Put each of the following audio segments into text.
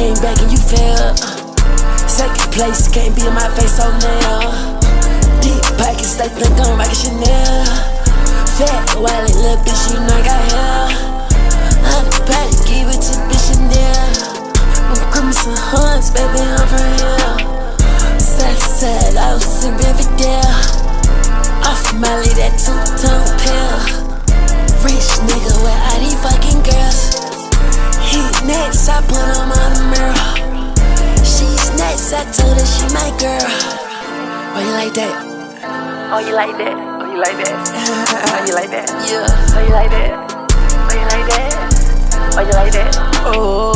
came back and you failed. Second place, can't be in my face, so now. Deep pockets, they think I'm rockin' Chanel. Fat wallet, little bitch, you know I got hair. I'm the patty, give it to bitch Chanel. I'm crimson hunts, baby, I'm from here. Southside, I was in Riverdale. Off Molly, that two-tone pill. Rich nigga with all these fucking girls. He next, I put him on the mirror. She's next, I told her she my girl. Oh, you like that? Oh, you like that? Oh, you like that? Oh, you like that? Yeah. Oh, you like that? Oh, you like that? Oh, you like that? Oh.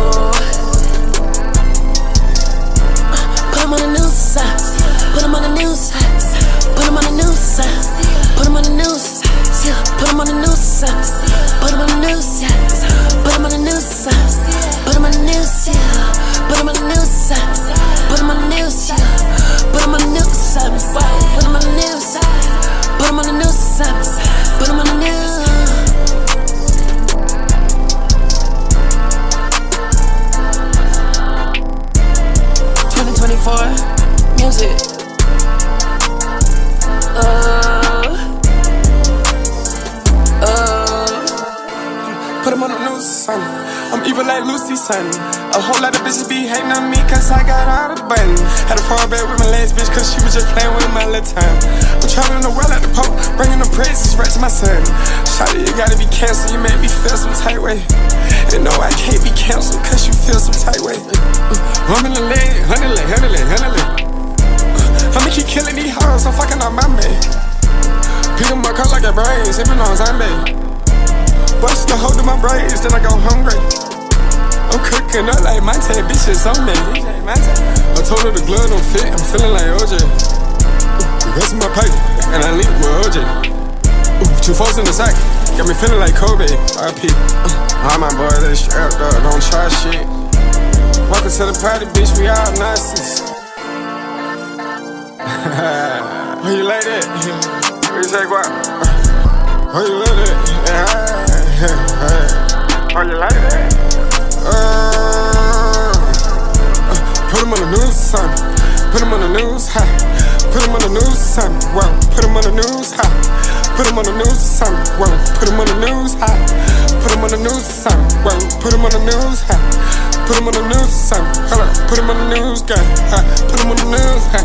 Put him on the news side. Put him on the news side. Put him on the news side. Put him on the news side. Put him on the news side. Put him on the news side. Put him on the news side. Put him on the news side. Put him on the news side. Put him on the news side. Put him on the news side. Put him on the news side. Put him on the news side. Put him on the news. 2024 music. Put him on the news or something. I'm evil like Lucy, son. A whole lot of bitches be hating on me cause I got all the buttons. Had to fall back with my last bitch cause she was just playing with my little time. I'm traveling the world at the Pope, bringing the praises right to my son. Shawty, you gotta be canceled, you make me feel some tight way. And no, I can't be canceled cause you feel some tight way. I'm in the leg, honey leg. I'ma keep killing these hoes, I'm fucking on my man. Pick 'em up, cut like a brain, sipping on zombie. Bust the hole to my braids, then I go hungry. I'm cooking up like my 10 bitches on me. I told her the glove don't fit, I'm feeling like OJ. The rest of my pipe, and I leave with OJ. 2 folks in the sack, got me feeling like Kobe. RP. All my boys, they strapped up, don't try shit. Welcome to the party, bitch, we all nonsense. How you like that? What you say, what? How you like that? Oh, you like that? Put him on the news, son. Put him on the news, ha. Put him on the news, son. Whoa. Put him on the news, ha. Put him on the news, son. Whoa. Put him on the news, ha. Put him on the news, son. Whoa. Put him on the news, ha. Put him on the news, son. Hold up. Put him on the news, guy. Ha. Put him on the news, ha.